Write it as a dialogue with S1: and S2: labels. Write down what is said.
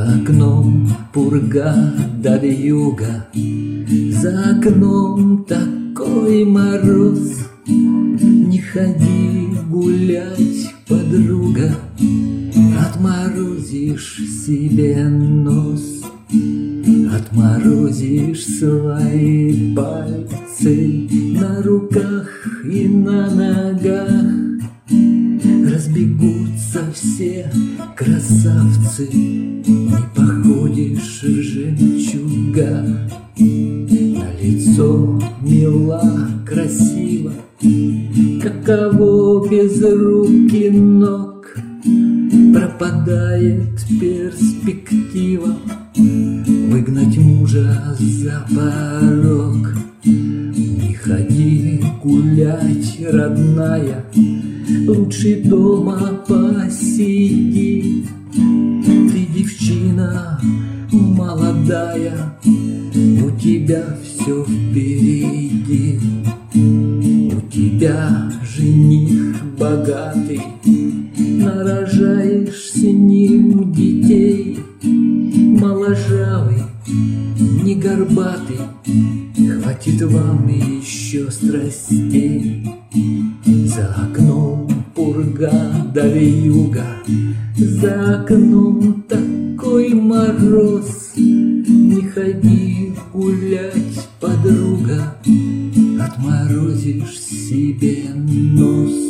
S1: окном пурга да вьюга, за окном такой мороз. Не ходи гулять, подруга, отморозишь себе нос. Отморозишь свои пальцы на руках и на ногах. Разбегутся все красавцы, не походишь в жемчугах. На лицо мила, красиво, каково без рук и ног. Пропадает перспектива выгнать мужа за порог. Не ходи гулять, родная, лучше дома посиди. Ты девчина молодая, у тебя все впереди. У тебя жених богатый, нарожаешь с ним детей. Моложавый, не горбатый, хватит вам еще страстей. За окном пурга да вьюга, за окном такой мороз. Не ходи гулять, подруга, отморозишь себе нос.